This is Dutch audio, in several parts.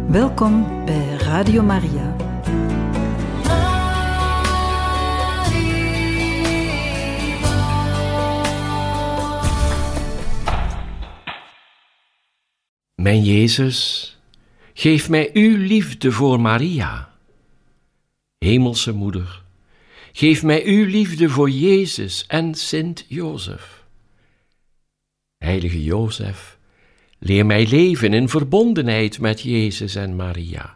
Welkom bij Radio Maria. Mijn Jezus, geef mij uw liefde voor Maria. Hemelse Moeder, geef mij uw liefde voor Jezus en Sint Jozef. Heilige Jozef, leer mij leven in verbondenheid met Jezus en Maria.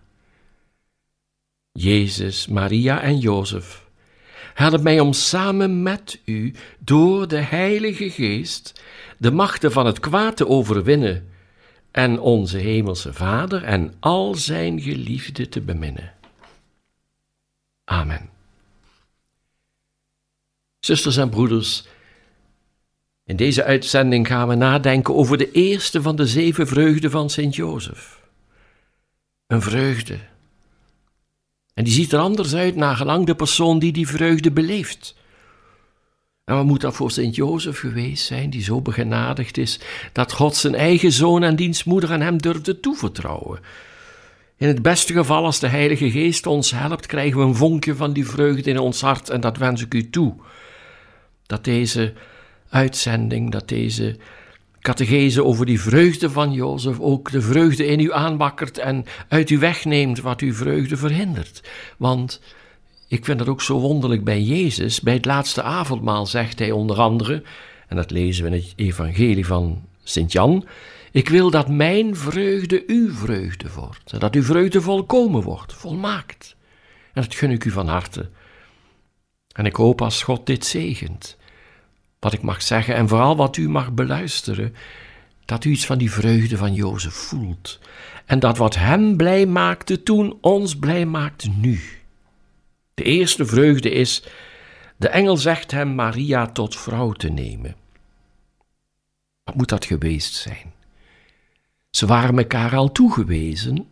Jezus, Maria en Jozef, help mij om samen met u door de Heilige Geest de machten van het kwaad te overwinnen en onze Hemelse Vader en al zijn geliefden te beminnen. Amen. Zusters en broeders, in deze uitzending gaan we nadenken over de eerste van de 7 vreugden van Sint Jozef. Een vreugde. En die ziet er anders uit nagelang de persoon die vreugde beleeft. En wat moet dat voor Sint Jozef geweest zijn, die zo begenadigd is, dat God zijn eigen zoon en diens moeder aan hem durfde toevertrouwen. In het beste geval, als de Heilige Geest ons helpt, krijgen we een vonkje van die vreugde in ons hart, en dat wens ik u toe. Dat deze uitzending, dat deze catechese over die vreugde van Jozef ook de vreugde in u aanwakkert en uit u wegneemt wat uw vreugde verhindert. Want ik vind het ook zo wonderlijk bij Jezus. Bij het laatste avondmaal zegt hij onder andere, en dat lezen we in het evangelie van Sint Jan: ik wil dat mijn vreugde uw vreugde wordt. En dat uw vreugde volkomen wordt, volmaakt. En dat gun ik u van harte. En ik hoop, als God dit zegent, wat ik mag zeggen en vooral wat u mag beluisteren, dat u iets van die vreugde van Jozef voelt. En dat wat hem blij maakte toen, ons blij maakt nu. De eerste vreugde is: de engel zegt hem Maria tot vrouw te nemen. Wat moet dat geweest zijn? Ze waren elkaar al toegewezen.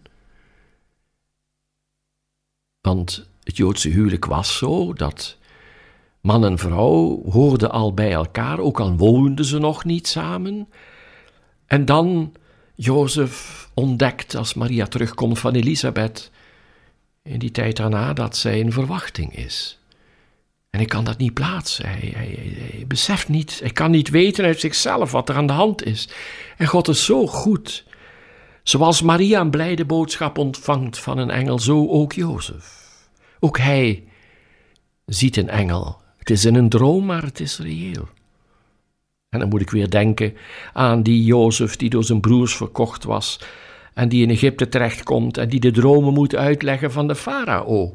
Want het Joodse huwelijk was zo dat man en vrouw hoorden al bij elkaar, ook al woonden ze nog niet samen. En dan Jozef ontdekt, als Maria terugkomt van Elisabeth, in die tijd daarna, dat zij in verwachting is. En hij kan dat niet plaatsen. Hij beseft niet, hij kan niet weten uit zichzelf wat er aan de hand is. En God is zo goed. Zoals Maria een blijde boodschap ontvangt van een engel, zo ook Jozef. Ook hij ziet een engel. Het is in een droom, maar het is reëel. En dan moet ik weer denken aan die Jozef die door zijn broers verkocht was en die in Egypte terechtkomt en die de dromen moet uitleggen van de farao.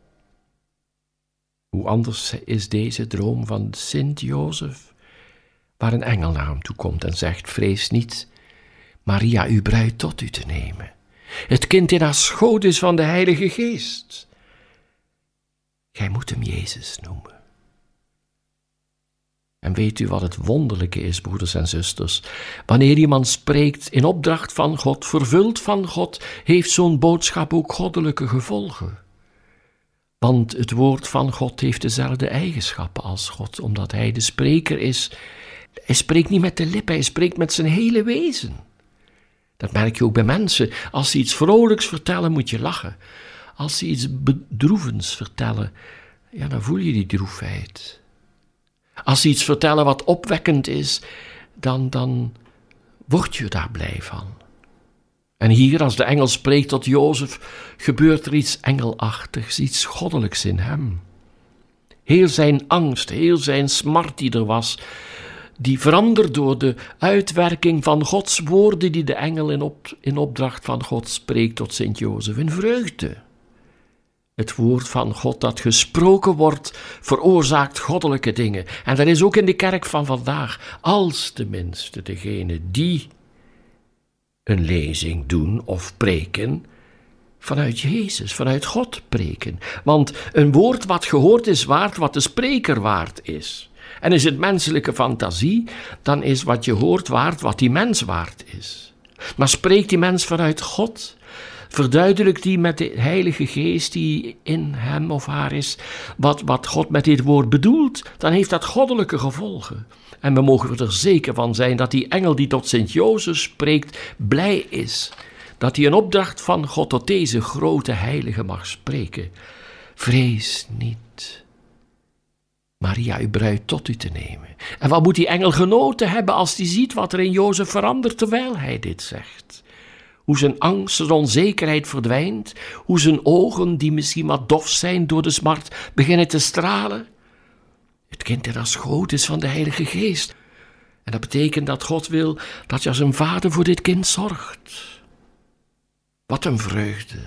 Hoe anders is deze droom van Sint Jozef, waar een engel naar hem toe komt en zegt: vrees niet, Maria, uw bruid tot u te nemen. Het kind in haar schoot is van de Heilige Geest. Gij moet hem Jezus noemen. En weet u wat het wonderlijke is, broeders en zusters? Wanneer iemand spreekt in opdracht van God, vervuld van God, heeft zo'n boodschap ook goddelijke gevolgen. Want het woord van God heeft dezelfde eigenschappen als God, omdat hij de spreker is. Hij spreekt niet met de lippen, hij spreekt met zijn hele wezen. Dat merk je ook bij mensen. Als ze iets vrolijks vertellen, moet je lachen. Als ze iets bedroevends vertellen, ja, dan voel je die droefheid. Als ze iets vertellen wat opwekkend is, dan word je daar blij van. En hier, als de engel spreekt tot Jozef, gebeurt er iets engelachtigs, iets goddelijks in hem. Heel zijn angst, heel zijn smart die er was, die verandert door de uitwerking van Gods woorden die de engel in opdracht van God spreekt tot Sint Jozef in vreugde. Het woord van God dat gesproken wordt, veroorzaakt goddelijke dingen. En dat is ook in de kerk van vandaag, als tenminste degene die een lezing doen of preken, vanuit Jezus, vanuit God preken. Want een woord wat gehoord is waard, wat de spreker waard is. En is het menselijke fantasie, dan is wat je hoort waard, wat die mens waard is. Maar spreekt die mens vanuit God, verduidelijkt die met de Heilige Geest die in hem of haar is, wat God met dit woord bedoelt, dan heeft dat goddelijke gevolgen. En we mogen er zeker van zijn dat die engel die tot Sint Jozef spreekt, blij is dat hij een opdracht van God tot deze grote heilige mag spreken. Vrees niet, Maria, uw bruid tot u te nemen. En wat moet die engel genoten hebben als hij ziet wat er in Jozef verandert terwijl hij dit zegt? Hoe zijn angst, zijn onzekerheid verdwijnt, hoe zijn ogen, die misschien wat dof zijn door de smart, beginnen te stralen. Het kind dat als schoot is van de Heilige Geest. En dat betekent dat God wil dat je als een vader voor dit kind zorgt. Wat een vreugde.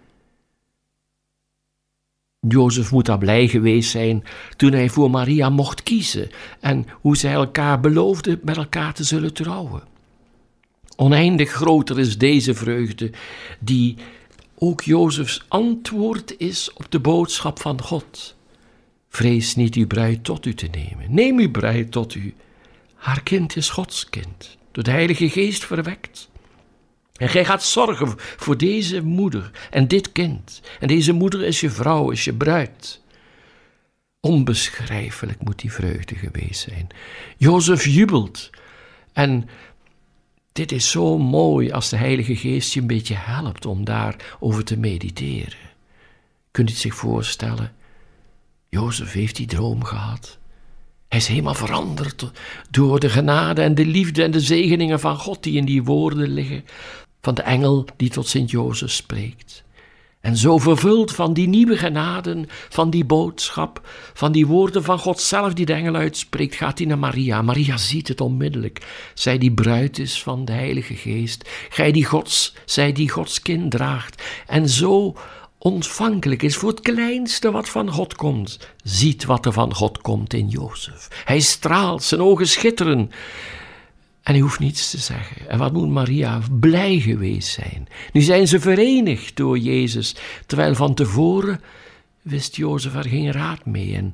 Jozef moet daar blij geweest zijn toen hij voor Maria mocht kiezen en hoe zij elkaar beloofden met elkaar te zullen trouwen. Oneindig groter is deze vreugde die ook Jozefs antwoord is op de boodschap van God. Vrees niet uw bruid tot u te nemen. Neem uw bruid tot u. Haar kind is Gods kind, door de Heilige Geest verwekt. En gij gaat zorgen voor deze moeder en dit kind. En deze moeder is je vrouw, is je bruid. Onbeschrijfelijk moet die vreugde geweest zijn. Jozef jubelt. En dit is zo mooi als de Heilige Geest je een beetje helpt om daarover te mediteren. Kunt u het zich voorstellen? Jozef heeft die droom gehad. Hij is helemaal veranderd door de genade en de liefde en de zegeningen van God die in die woorden liggen, van de engel die tot Sint-Jozef spreekt. En zo vervuld van die nieuwe genaden, van die boodschap, van die woorden van God zelf die de engel uitspreekt, gaat hij naar Maria. Maria ziet het onmiddellijk. Zij die bruid is van de Heilige Geest. Zij die Gods kind draagt. En zo ontvankelijk is voor het kleinste wat van God komt. Ziet wat er van God komt in Jozef. Hij straalt, zijn ogen schitteren. En hij hoeft niets te zeggen. En wat moet Maria blij geweest zijn. Nu zijn ze verenigd door Jezus, terwijl van tevoren wist Jozef er geen raad mee. En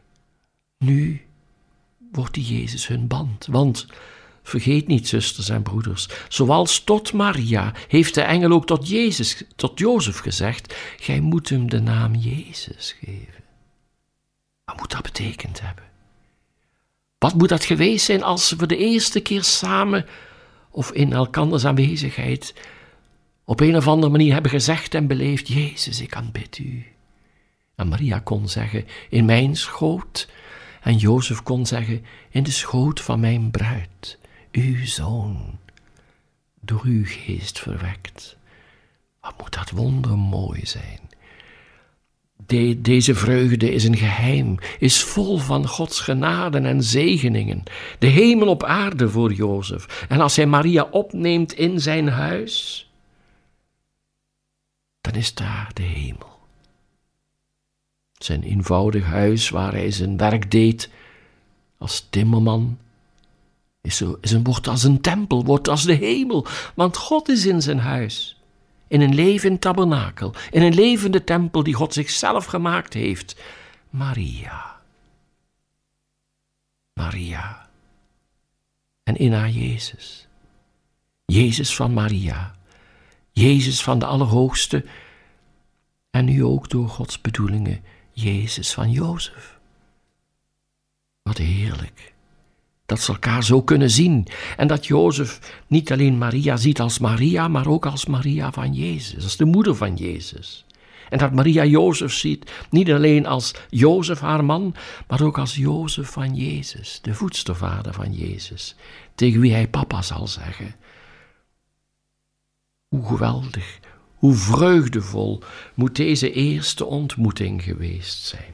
nu wordt die Jezus hun band. Want vergeet niet, zusters en broeders, zoals tot Maria heeft de engel ook tot Jozef gezegd, gij moet hem de naam Jezus geven. Wat moet dat betekend hebben? Wat moet dat geweest zijn als ze voor de eerste keer samen of in elkanders aanwezigheid op een of andere manier hebben gezegd en beleefd, Jezus, ik aanbid u. En Maria kon zeggen, in mijn schoot, en Jozef kon zeggen, in de schoot van mijn bruid, uw zoon, door uw geest verwekt. Wat moet dat wondermooi zijn. Deze vreugde is een geheim, is vol van Gods genaden en zegeningen. De hemel op aarde voor Jozef. En als hij Maria opneemt in zijn huis, dan is daar de hemel. Zijn eenvoudig huis waar hij zijn werk deed als timmerman, wordt als een tempel, wordt als de hemel, want God is in zijn huis. In een levend tabernakel, in een levende tempel die God zichzelf gemaakt heeft. Maria. En in haar Jezus. Jezus van Maria. Jezus van de Allerhoogste. En nu ook door Gods bedoelingen, Jezus van Jozef. Wat heerlijk. Dat ze elkaar zo kunnen zien. En dat Jozef niet alleen Maria ziet als Maria, maar ook als Maria van Jezus. Als de moeder van Jezus. En dat Maria Jozef ziet, niet alleen als Jozef haar man, maar ook als Jozef van Jezus. De voedstervader van Jezus. Tegen wie hij papa zal zeggen. Hoe geweldig, hoe vreugdevol moet deze eerste ontmoeting geweest zijn.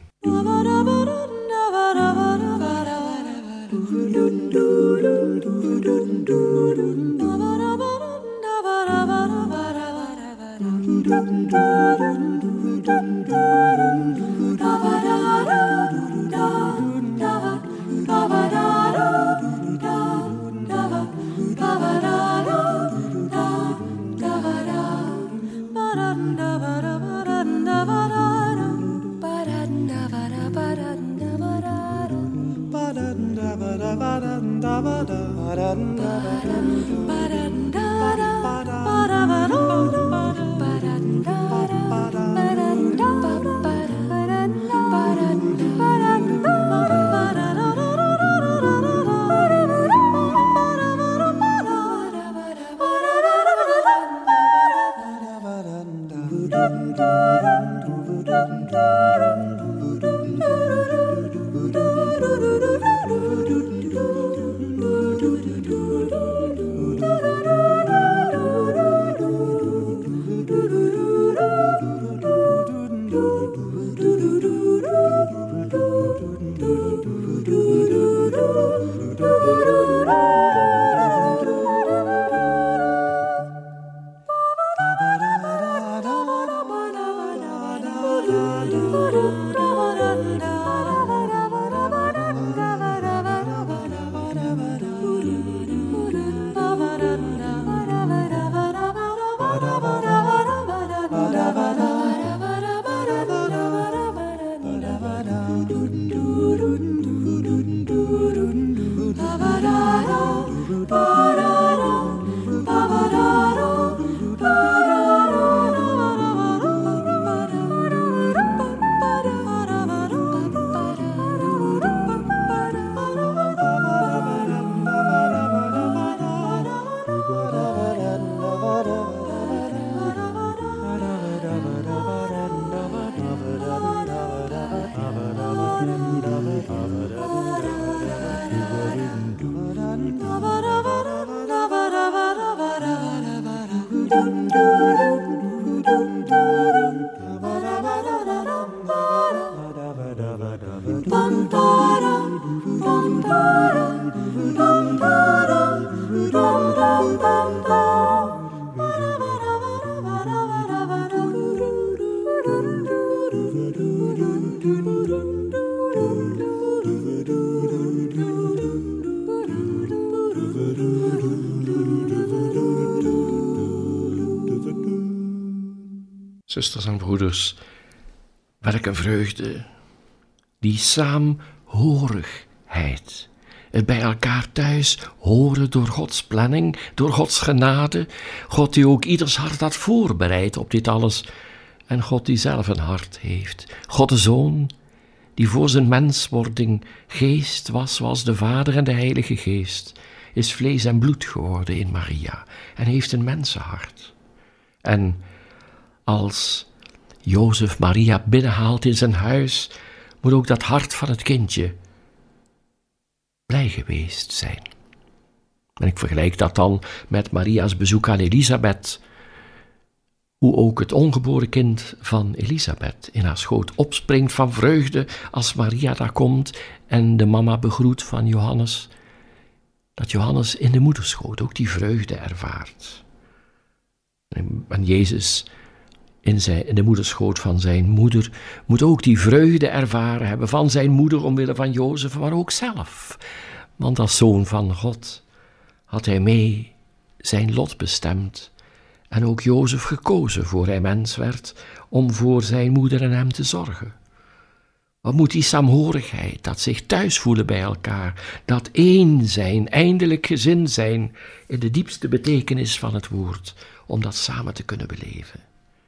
Zusters en broeders, welke vreugde, die saamhorigheid, het bij elkaar thuis horen door Gods planning, door Gods genade, God die ook ieders hart had voorbereid op dit alles, en God die zelf een hart heeft, God de Zoon, die voor zijn menswording geest was zoals de Vader en de Heilige Geest, is vlees en bloed geworden in Maria en heeft een mensenhart. En als Jozef Maria binnenhaalt in zijn huis, moet ook dat hart van het kindje blij geweest zijn. En ik vergelijk dat dan met Maria's bezoek aan Elisabeth, hoe ook het ongeboren kind van Elisabeth in haar schoot opspringt van vreugde als Maria daar komt en de mama begroet van Johannes, dat Johannes in de moederschoot ook die vreugde ervaart. En Jezus in de moederschoot van zijn moeder moet ook die vreugde ervaren hebben van zijn moeder omwille van Jozef, maar ook zelf. Want als zoon van God had hij mee zijn lot bestemd en ook Jozef gekozen voor hij mens werd om voor zijn moeder en hem te zorgen. Wat moet die saamhorigheid, dat zich thuis voelen bij elkaar, dat één zijn, eindelijk gezin zijn in de diepste betekenis van het woord, om dat samen te kunnen beleven.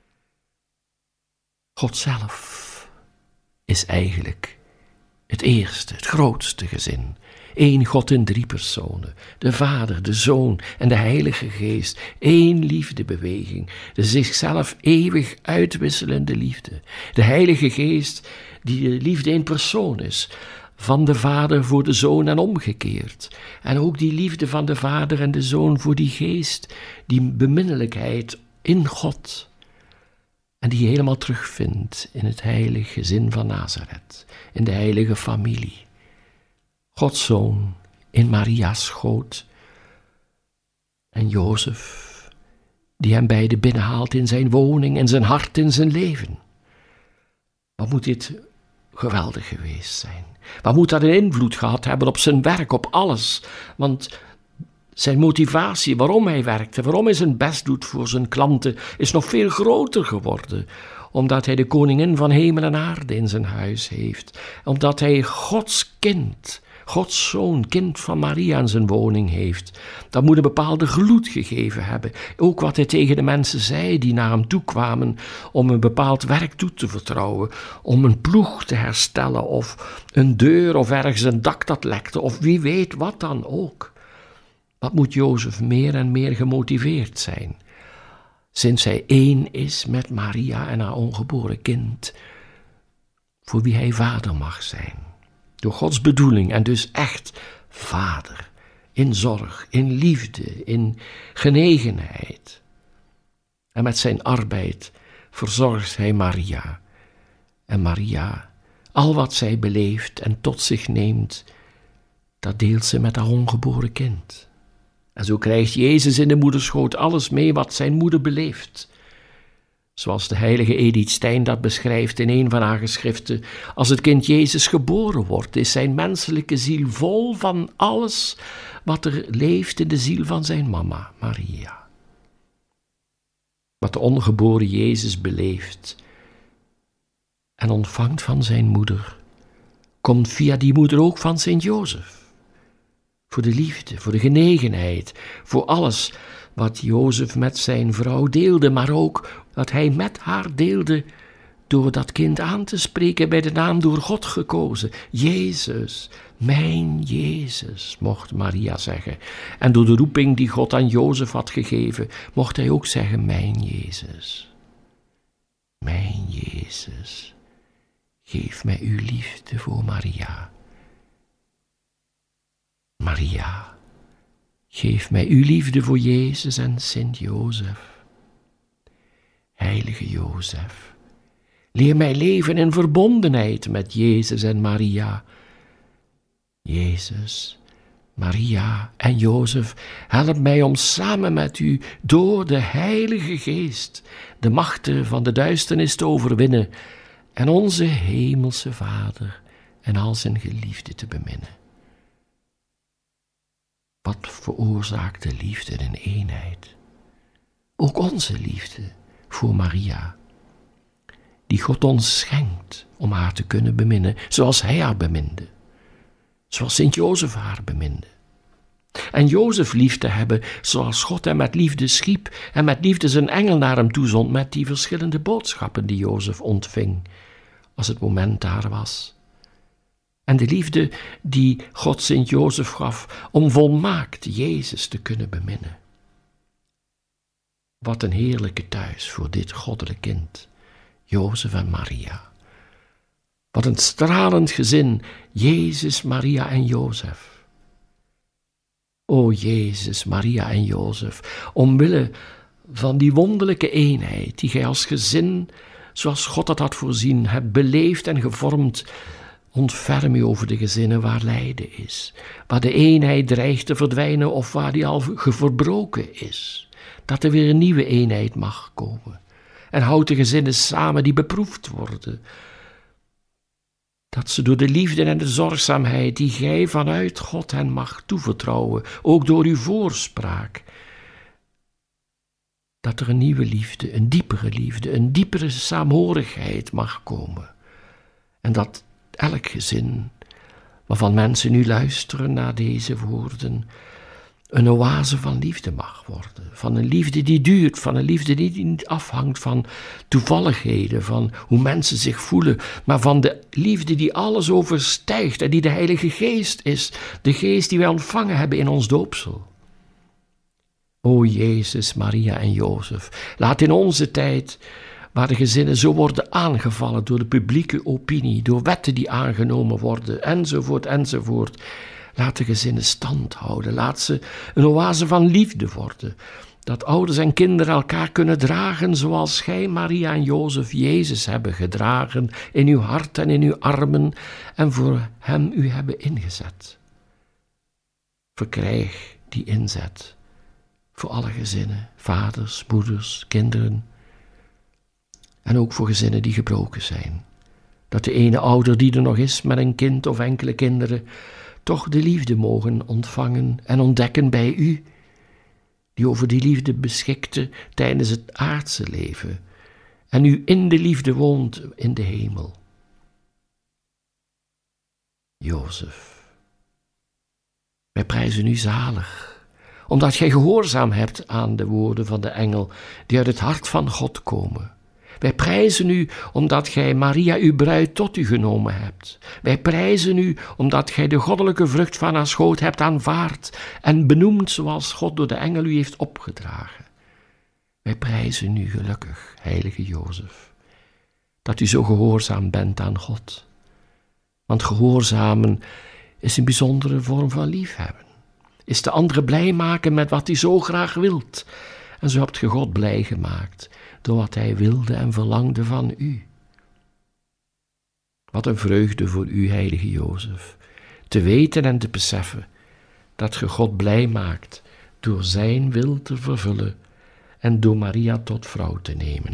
God zelf is eigenlijk het eerste, het grootste gezin. Eén God in 3 personen, de Vader, de Zoon en de Heilige Geest. Eén liefdebeweging, de zichzelf eeuwig uitwisselende liefde. De Heilige Geest die de liefde in persoon is, van de Vader voor de Zoon en omgekeerd. En ook die liefde van de Vader en de Zoon voor die Geest, die beminnelijkheid in God. En die je helemaal terugvindt in het heilige gezin van Nazareth, in de heilige familie. Gods Zoon in Maria's schoot en Jozef, die hem beide binnenhaalt in zijn woning, in zijn hart, in zijn leven. Wat moet dit geweldig geweest zijn? Wat moet dat een invloed gehad hebben op zijn werk, op alles? Want zijn motivatie, waarom hij werkte, waarom hij zijn best doet voor zijn klanten, is nog veel groter geworden. Omdat hij de koningin van hemel en aarde in zijn huis heeft. Omdat hij Gods kind, Gods zoon, kind van Maria in zijn woning heeft. Dat moet een bepaalde gloed gegeven hebben. Ook wat hij tegen de mensen zei die naar hem toe kwamen om een bepaald werk toe te vertrouwen. Om een ploeg te herstellen of een deur of ergens een dak dat lekte of wie weet wat dan ook. Wat moet Jozef meer en meer gemotiveerd zijn, sinds hij één is met Maria en haar ongeboren kind, voor wie hij vader mag zijn, door Gods bedoeling en dus echt vader, in zorg, in liefde, in genegenheid. En met zijn arbeid verzorgt hij Maria. En Maria, al wat zij beleeft en tot zich neemt, dat deelt ze met haar ongeboren kind. En zo krijgt Jezus in de moederschoot alles mee wat zijn moeder beleeft. Zoals de heilige Edith Stein dat beschrijft in een van haar geschriften. Als het kind Jezus geboren wordt, is zijn menselijke ziel vol van alles wat er leeft in de ziel van zijn mama, Maria. Wat de ongeboren Jezus beleeft en ontvangt van zijn moeder, komt via die moeder ook van Sint Jozef. Voor de liefde, voor de genegenheid, voor alles wat Jozef met zijn vrouw deelde, maar ook wat hij met haar deelde door dat kind aan te spreken bij de naam door God gekozen. Jezus, mijn Jezus, mocht Maria zeggen. En door de roeping die God aan Jozef had gegeven, mocht hij ook zeggen, mijn Jezus. Mijn Jezus, geef mij uw liefde voor Maria. Maria, Geef mij uw liefde voor Jezus en Sint Jozef. Heilige Jozef, leer mij leven in verbondenheid met Jezus en Maria. Jezus, Maria en Jozef, help mij om samen met u door de Heilige Geest de machten van de duisternis te overwinnen en onze hemelse Vader en al zijn geliefden te beminnen. Wat veroorzaakt de liefde in eenheid? Ook onze liefde voor Maria, die God ons schenkt om haar te kunnen beminnen, zoals hij haar beminde, zoals Sint Jozef haar beminde. En Jozef lief te hebben, zoals God hem met liefde schiep en met liefde zijn engel naar hem toezond met die verschillende boodschappen die Jozef ontving, als het moment daar was. En de liefde die God Sint Jozef gaf om volmaakt Jezus te kunnen beminnen. Wat een heerlijke thuis voor dit goddelijk kind, Jozef en Maria. Wat een stralend gezin, Jezus, Maria en Jozef. O Jezus, Maria en Jozef, omwille van die wonderlijke eenheid die gij als gezin, zoals God dat had voorzien, hebt beleefd en gevormd, ontferm u over de gezinnen waar lijden is, waar de eenheid dreigt te verdwijnen of waar die al verbroken is, dat er weer een nieuwe eenheid mag komen. En houd de gezinnen samen die beproefd worden, dat ze door de liefde en de zorgzaamheid die gij vanuit God hen mag toevertrouwen, ook door uw voorspraak, dat er een nieuwe liefde, een diepere saamhorigheid mag komen. En dat elk gezin, waarvan mensen nu luisteren naar deze woorden, een oase van liefde mag worden. Van een liefde die duurt, van een liefde die niet afhangt van toevalligheden, van hoe mensen zich voelen, maar van de liefde die alles overstijgt en die de Heilige Geest is, de Geest die wij ontvangen hebben in ons doopsel. O Jezus, Maria en Jozef, laat in onze tijd, waar de gezinnen zo worden aangevallen door de publieke opinie, door wetten die aangenomen worden, enzovoort, laat de gezinnen stand houden, laat ze een oase van liefde worden, dat ouders en kinderen elkaar kunnen dragen zoals gij, Maria en Jozef, Jezus hebben gedragen in uw hart en in uw armen en voor hem u hebben ingezet. Verkrijg die inzet voor alle gezinnen, vaders, moeders, kinderen, en ook voor gezinnen die gebroken zijn. Dat de ene ouder die er nog is met een kind of enkele kinderen toch de liefde mogen ontvangen en ontdekken bij u, die over die liefde beschikte tijdens het aardse leven en u in de liefde woont in de hemel. Jozef, wij prijzen u zalig, omdat gij gehoorzaam hebt aan de woorden van de engel die uit het hart van God komen. Wij prijzen u omdat gij Maria uw bruid tot u genomen hebt. Wij prijzen u omdat gij de goddelijke vrucht van haar schoot hebt aanvaard en benoemd zoals God door de engel u heeft opgedragen. Wij prijzen u gelukkig, heilige Jozef, dat u zo gehoorzaam bent aan God. Want gehoorzamen is een bijzondere vorm van liefhebben. Is de andere blij maken met wat hij zo graag wilt. En zo hebt ge God blij gemaakt door wat hij wilde en verlangde van u. Wat een vreugde voor u, heilige Jozef, te weten en te beseffen dat ge God blij maakt door zijn wil te vervullen en door Maria tot vrouw te nemen.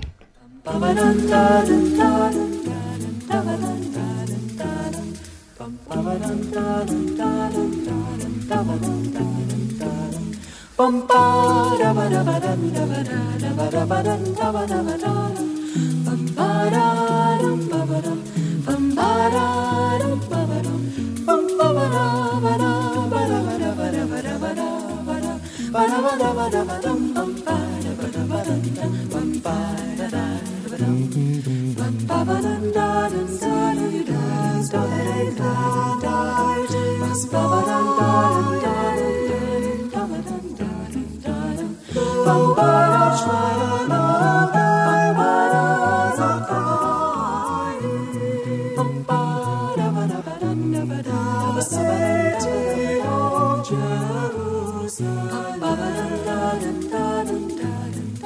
Jerusalem.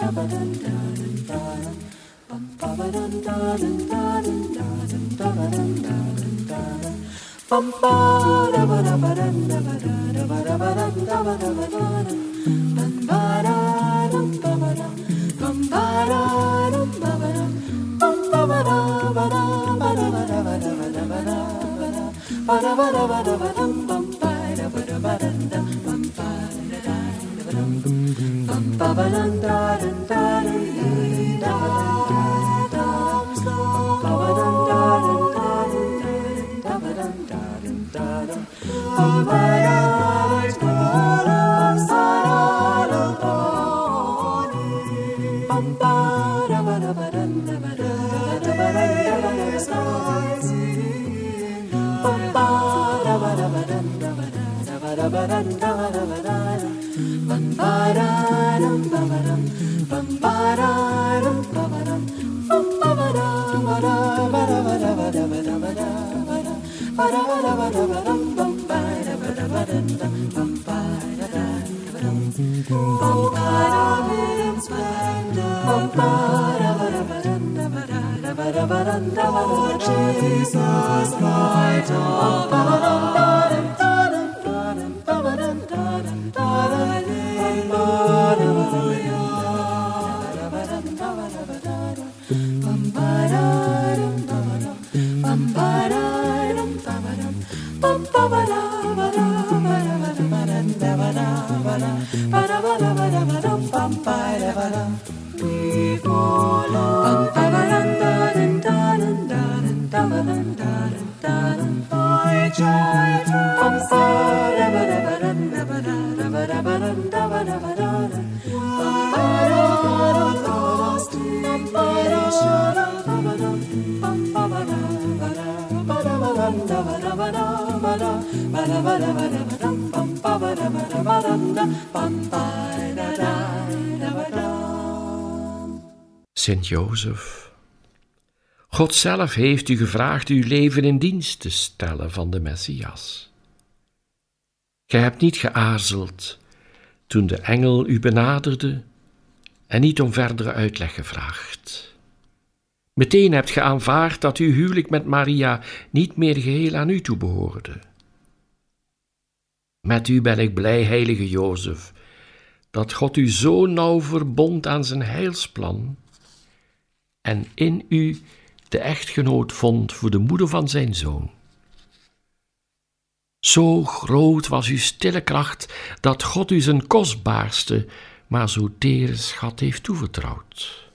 Jesus, light of Sint Jozef, God zelf heeft u gevraagd uw leven in dienst te stellen van de Messias. Gij hebt niet geaarzeld toen de engel u benaderde en niet om verdere uitleg gevraagd. Meteen hebt ge aanvaard dat uw huwelijk met Maria niet meer geheel aan u toebehoorde. Met u ben ik blij, heilige Jozef, dat God u zo nauw verbond aan zijn heilsplan en in u de echtgenoot vond voor de moeder van zijn zoon. Zo groot was uw stille kracht, dat God u zijn kostbaarste, maar zo tere schat heeft toevertrouwd.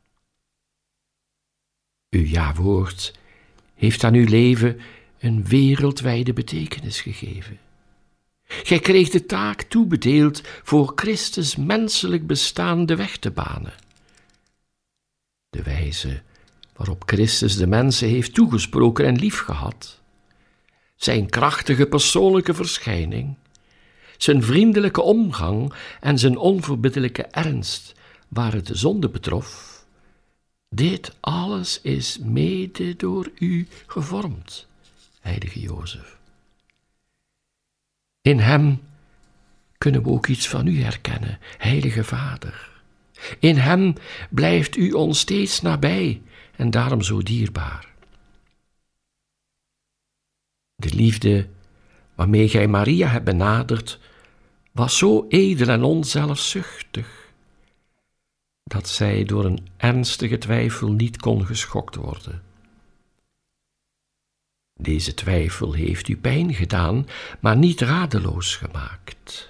Uw ja-woord heeft aan uw leven een wereldwijde betekenis gegeven. Gij kreeg de taak toebedeeld voor Christus menselijk bestaan de weg te banen. De wijze waarop Christus de mensen heeft toegesproken en liefgehad, zijn krachtige persoonlijke verschijning, zijn vriendelijke omgang en zijn onverbiddelijke ernst waar het de zonde betrof, dit alles is mede door u gevormd, heilige Jozef. In hem kunnen we ook iets van u herkennen, heilige Vader. In hem blijft u ons steeds nabij en daarom zo dierbaar. De liefde waarmee gij Maria hebt benaderd, was zo edel en onzelfzuchtig, dat zij door een ernstige twijfel niet kon geschokt worden. Deze twijfel heeft u pijn gedaan, maar niet radeloos gemaakt.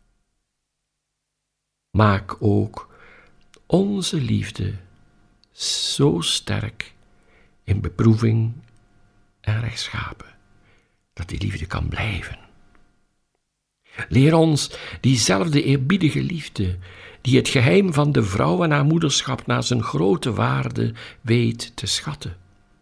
Maak ook onze liefde zo sterk in beproeving en rechtschapen, dat die liefde kan blijven. Leer ons diezelfde eerbiedige liefde, die het geheim van de vrouw en haar moederschap naar zijn grote waarde weet te schatten.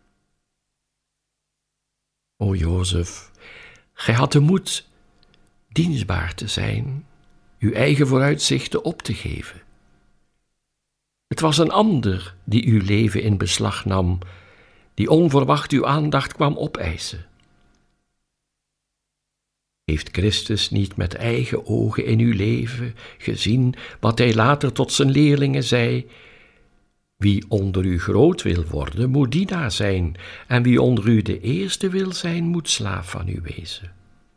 O Jozef, gij had de moed dienstbaar te zijn, uw eigen vooruitzichten op te geven. Het was een ander die uw leven in beslag nam, die onverwacht uw aandacht kwam opeisen. Heeft Christus niet met eigen ogen in uw leven gezien wat hij later tot zijn leerlingen zei? Wie onder u groot wil worden, moet dienaar zijn, en wie onder u de eerste wil zijn, moet slaaf van u wezen.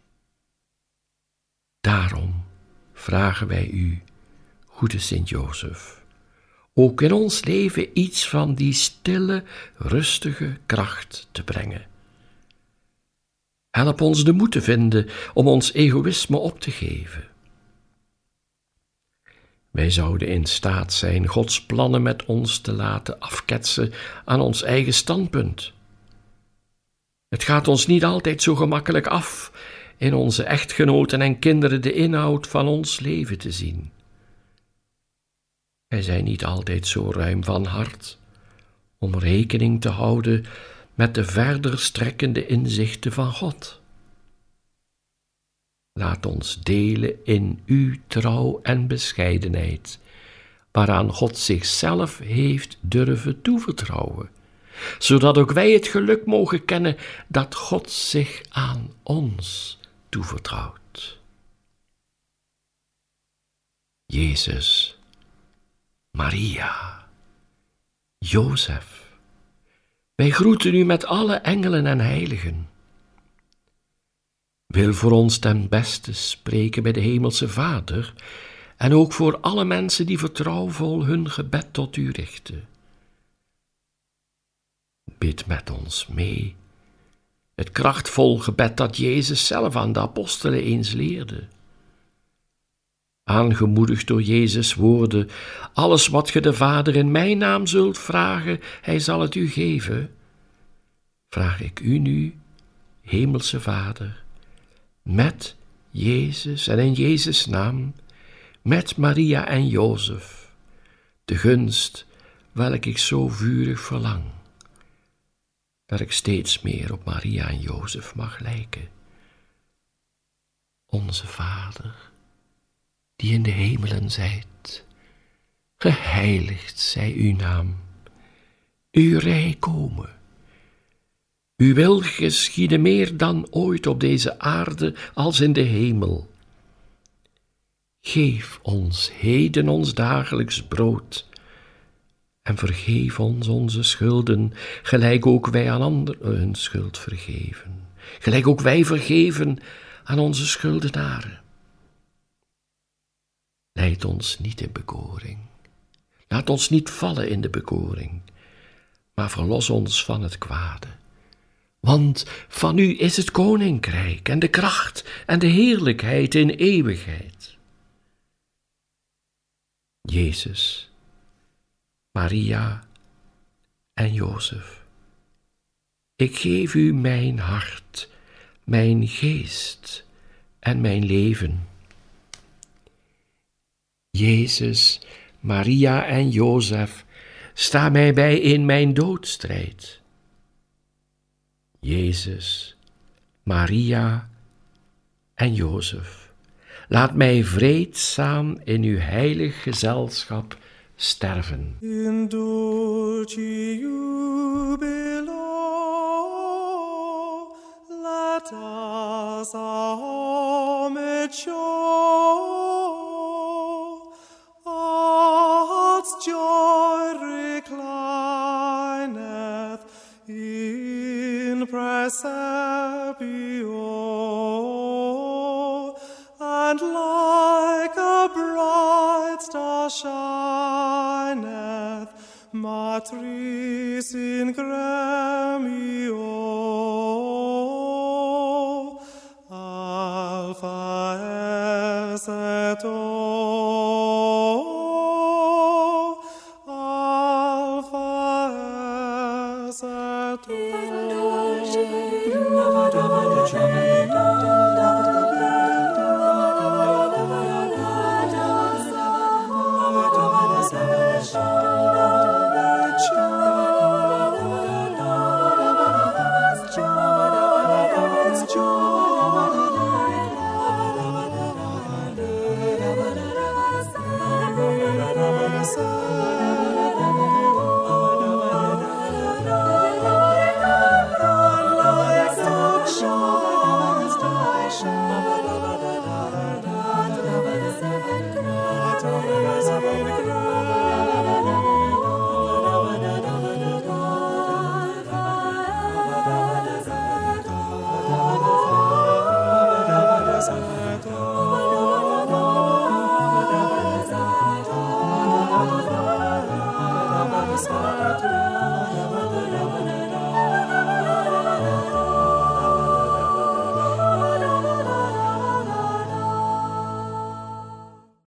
Daarom vragen wij u, goede Sint-Jozef, ook in ons leven iets van die stille, rustige kracht te brengen. Help ons de moed te vinden om ons egoïsme op te geven. Wij zouden in staat zijn Gods plannen met ons te laten afketsen aan ons eigen standpunt. Het gaat ons niet altijd zo gemakkelijk af in onze echtgenoten en kinderen de inhoud van ons leven te zien. Wij zijn niet altijd zo ruim van hart om rekening te houden met de verder strekkende inzichten van God. Laat ons delen in uw trouw en bescheidenheid, waaraan God zichzelf heeft durven toevertrouwen, zodat ook wij het geluk mogen kennen dat God zich aan ons toevertrouwt. Jezus, Maria, Jozef, wij groeten u met alle engelen en heiligen. Wil voor ons ten beste spreken bij de Hemelse Vader en ook voor alle mensen die vertrouwvol hun gebed tot u richten. Bid met ons mee, het krachtvol gebed dat Jezus zelf aan de apostelen eens leerde. Aangemoedigd door Jezus' woorden, alles wat ge de Vader in mijn naam zult vragen, hij zal het u geven, vraag ik u nu, Hemelse Vader, met Jezus en in Jezus' naam, met Maria en Jozef, de gunst welke ik zo vurig verlang, dat ik steeds meer op Maria en Jozef mag lijken. Onze Vader, die in de hemelen zijt, geheiligd zij uw naam, uw rijk komen. Uw wil geschieden meer dan ooit op deze aarde als in de hemel. Geef ons heden ons dagelijks brood en vergeef ons onze schulden, gelijk ook wij aan anderen hun schuld vergeven, gelijk ook wij vergeven aan onze schuldenaren. Leid ons niet in bekoring, laat ons niet vallen in de bekoring, maar verlos ons van het kwade. Want van u is het koninkrijk en de kracht en de heerlijkheid in eeuwigheid. Jezus, Maria en Jozef, ik geef u mijn hart, mijn geest en mijn leven. Jezus, Maria en Jozef, sta mij bij in mijn doodstrijd. Jezus, Maria en Jozef, laat mij vreedzaam in uw heilig gezelschap sterven. In dulci jubilo, let us homage show, heart's joy reclineth in praesepio, and like a bright star shineth Matris in gremio.